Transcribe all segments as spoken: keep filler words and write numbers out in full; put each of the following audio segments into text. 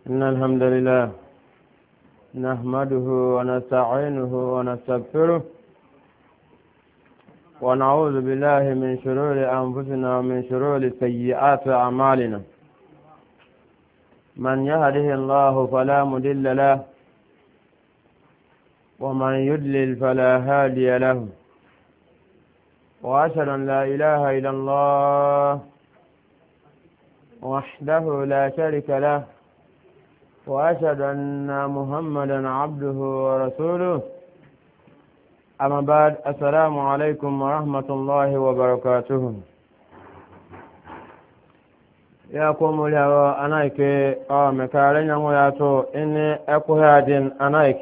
إن الحمد لله نحمده ونستعينه ونستغفره ونعوذ بالله من شرور أنفسنا ومن شرور سيئات أعمالنا من يهده الله فلا مضل له ومن يضلل فلا هادي له وأشهد أن لا إله إلا الله وحده لا شريك له وأشهد أن محمدا عبده ورسوله أما بعد السلام عليكم ورحمة الله وبركاته يا قوم يا أنايك أو مكارين ياتو إني أكوهادين أنايك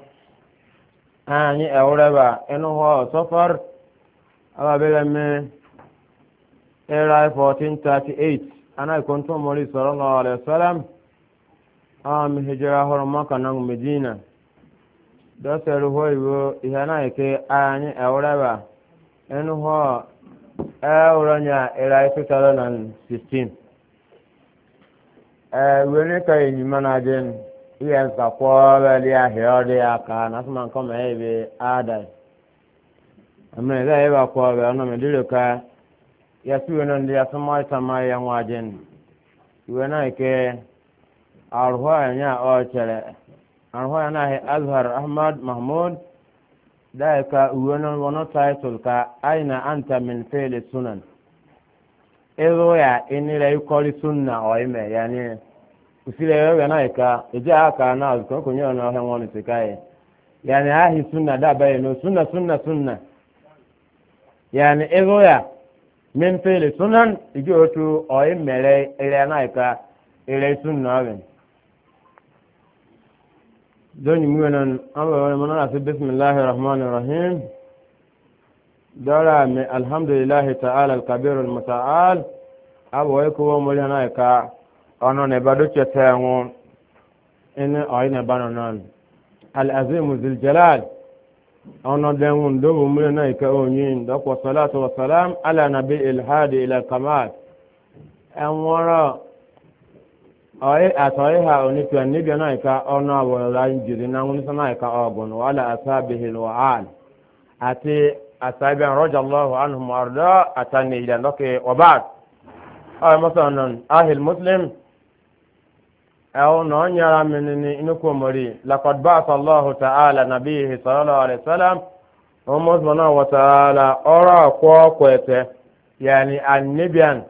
أني أولبا إنه هو سفر أما بلمي إلى fourteen thirty-eight أنا كنت مولي صلى الله عليه وسلم am hijira horo maka na medina da seru hoiwo ihana ike anyi eureba enu ho euronya era two thousand sixteen eh wele ka yin manajen iyan ka ko bali ahio de aka na suma ko me ebe ada amne ga eba ko be ono me dilo ka ya suwe no ndi asuma tama ya wajen iwana ike arwaya nya o chere arwaya na he azhar ahmad mahmud daika uwono wono title ka aina anta min fi'li sunan ezo ya inira ikoli sunna o ime yani usile wewe na ika eja aka na ko kunyo na he woni sikai yani ahi sunna da baye no sunna sunna sunna yani ezo ya min fi'li sunan ijo tu o imere ile na ika ile sunna wen دوني ميونان أبا منانا في بسم الله الرحمن الرحيم دورا من الحمد لله تعالى الكبير المتعال أبا ويكو مليانا إكا أنا نبادو تتاعون إن أين بانونان العظيم ذي الجلال أنا دعون دوبو مليانا إكا أونين دوك والصلاة والسلام على نبي الهادي إلى الكمال أمورا oyi atoyi ha oni tu ni bi na ka ona wo la njiri na nguni sana ka ogun wala asabihi alwa'al ati asabi radiyallahu anhum warda atani ila loke wabad ay masalan ahil muslim aw no nyara menini inuko mori laqad ba'atha Allah ta'ala nabiyhi sallallahu alaihi wasallam umma subhanahu wa ta'ala ora ko kwete yani annabiyan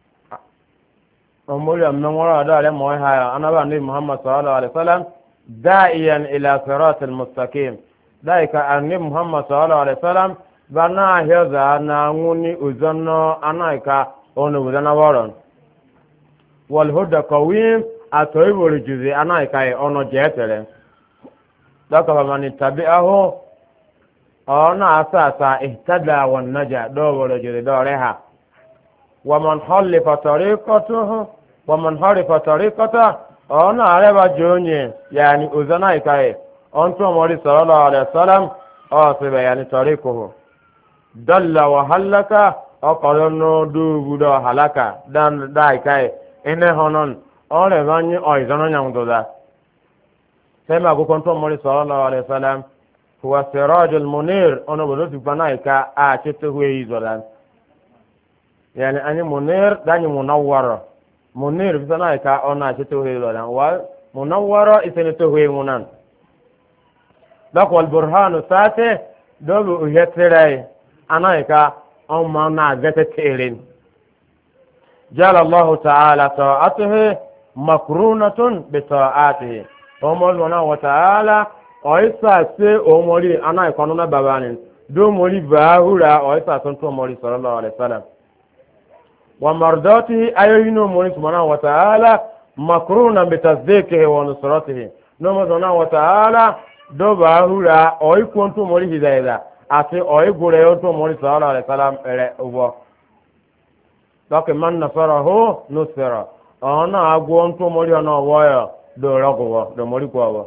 أمور من وراء ذلك موها أنا بني محمد صلى الله عليه وسلم داعيا إلى صراط المستقيم ذلك أن محمد صلى الله عليه وسلم بنا هذا نعوني أذنا أنا كا أنو أذنا ورن والهدى قويم أتوب الجزء أنا كا أنو جهتله ذلك فمن تبعه أنا أساسا اهتدى والنجا دو الجزء دورها ومن خلف طريقته ومن حرف طريقته أنا عرب جوني يعني أذنا إكاي أنتم مولى صلى الله عليه وسلم أصيب يعني طريقه دل وهلك أقلنا دو بودا هلك دان دايكاي إن هنون أنا بني أيضا نعمدودا كما كنتم مولى صلى الله عليه وسلم هو السراج المنير أنا بقول بنايكا أشته هو يزولان يعني أنا منير داني منور منير بسنا كا أنا شتوه لولا ومنور إسنتوه منان دك والبرهان ساته دوب يتري أنا كا أم ما جت تيرين جعل الله تعالى طاعته مقرونة بطاعته أمور سبحانه وتعالى أيسا سي أموري أنا كانوا بابانين دو مولي باهورا أيسا سنتو مولي صلى الله عليه وسلم ومرضاته أيهنو مولى سبحانه وتعالى مقرونا بتصديقه ونصرته نوم سبحانه وتعالى دو باهورا أي كنتو مولى هدايدا أتي أي غريوتو مولى صلى الله عليه وسلم إلى لكن من نصره نصر أنا أقوانتو مولى أنا وايا دو رقوا دو مولى قوا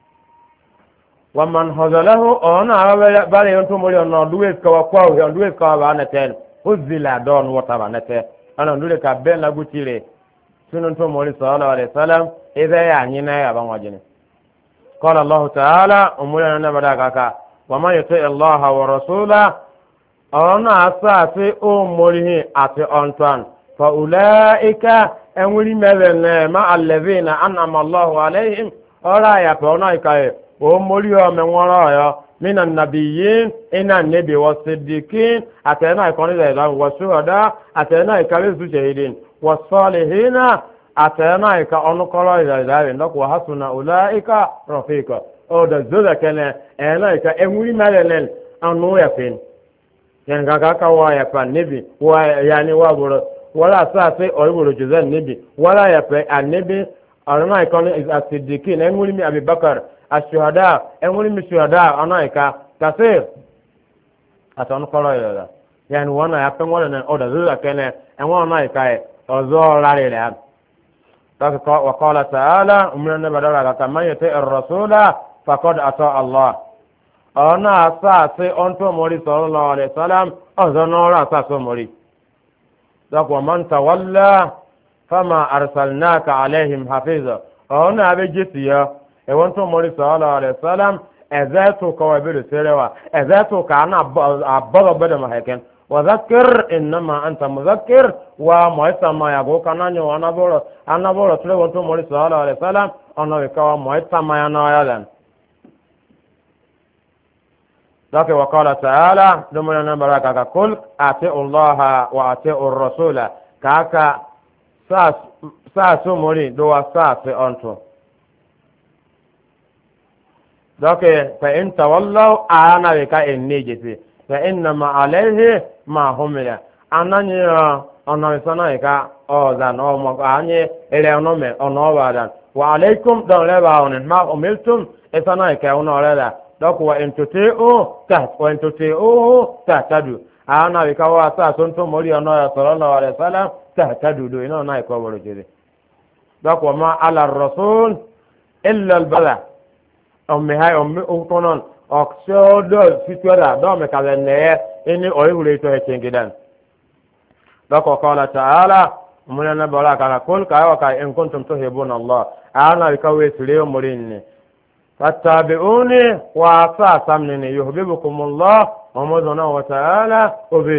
ومن هزله أنا بالي أنتو مولى أنا دويس كوا قوا دويس كوا أنا تين هزلا دون وطبعا نته ana ndule ka ben la gutire sunun to mori sallallahu alaihi wasallam idha ya nyina ya ban wajini qala allah ta'ala umulana na badaka ka wa man yuti allah wa rasula ona asati o morihi ati ontan fa ulaika enwuri mebene ma allazina an'ama allah alaihim ora ya pa ona ikaye o mori o menworo yo min annabiyin ina nabi wasiddiqin atena ikoni da wasuhada atena ikale su shahidin wasalihina atena ika onukolo ida ida ndoko hasuna ulaika rafika o da zuza kene ena ika enwuri melenen anu ya fin yan gaga ka wa ya pa nabi wa yani wa boro wala sa se o boro juzan nabi wala ya pa annabi arana ikoni asiddiqin enwuri mi abubakar ashuhada enwuri mi shuhada anaika kasir atonu kolo ida yani wana ya pen wala na o da zuza kene enwa anaika ozo rare le tak wa qala ta'ala umrana badala ka man yati ar-rasula faqad ata Allah ona asa se onto mori sallallahu alaihi wasallam ozo no ra asa so mori tak wa man tawalla fama arsalnaka alaihim hafiza ona abe jisiya e wonto mori sallallahu alaihi wasallam ezatu ka wabiru serewa ezatu ka na abba bada maheken وذكر انما انت مذكر ومؤثر ما يغو كانانيو انا بورو انا بورو تلي وانتو مولى صلى الله عليه وسلم انا بكوا مؤثر ما ينايلن ذاك وقال تعالى دمنا بركه كل اتي الله واتي الرسول كاكا ساس ساس مولى دو ساس انتو ذاك فان تولوا انا بك انجتي فانما عليه ma homela ananye ona sana ika oza no mo anye ele ono me ono wada wa alaikum dan leba onen ma umiltum esana ika ono rela dok wa entutu ta wa entutu ta tadu ana ika wa sa sonto mori ono ya sallallahu alaihi wasallam ta tadu do ino na ika woro jere dok wa ma ala rasul illa al bala ummi hay ummi utonon oxodo situada do me kalene ini oyule to hetengidan dako qala ta'ala munana baraka kul ka wa ka in kuntum tuhibuna allah ana bikawe sire murinni fattabi'uni wa asasamni yuhibbukum allah wa madana wa ta'ala